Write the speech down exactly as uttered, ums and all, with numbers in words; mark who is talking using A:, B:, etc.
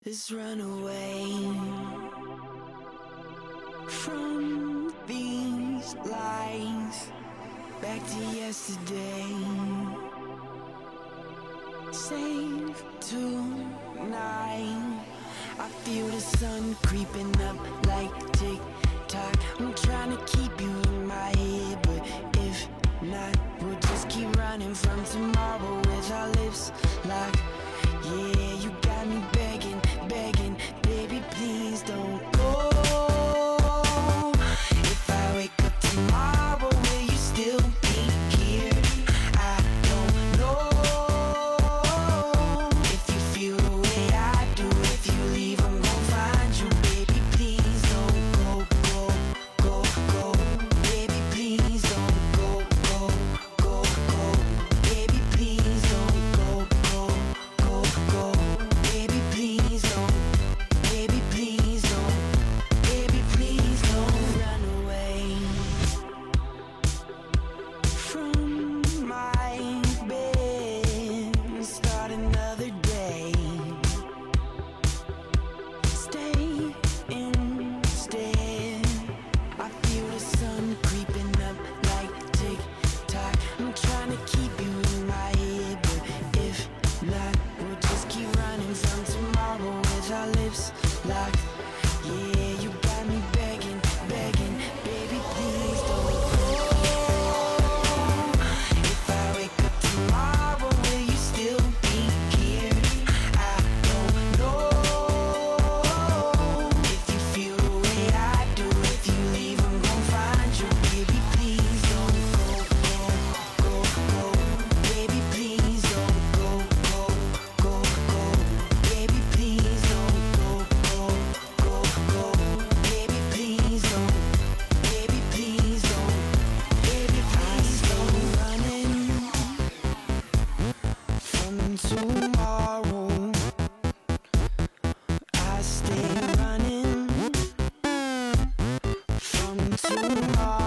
A: Let's run away from these lies, back to yesterday. Save tonight. I feel the sun creeping up like tick-tock. I'm trying to keep you in my head, but if not, we'll just keep running from tomorrow with our lips locked. Yeah, you got me begging, begging, baby, please don't go. If I wake up tomorrow, will you still be here? I don't know. If you feel the way I do, if you leave, I'm gon' find you. Baby, please don't go, go, go, go. Baby, please don't go, go, go, go. Baby, please don't go, go, go, go. Baby, please don't. Baby, please don't. Baby, please don't run away from my bed and start another day. Stay instead. I feel the sun creeping up like tick-tock. I'm trying to keep you in my head, but if not, we'll just keep running from tomorrow with our lips locked. Yeah, you got me begging, begging, baby, please don't go. If I wake up tomorrow, will you still be here? I don't know. If you feel the way I do, if you leave, I'm gon' find you. Baby, please don't go, go, go, go. Baby, please don't go, go, go, go. Baby, please don't go, go, go, go. Baby, please don't. Baby, please don't. Baby, please don't. Running from tomorrow. I stay running from tomorrow.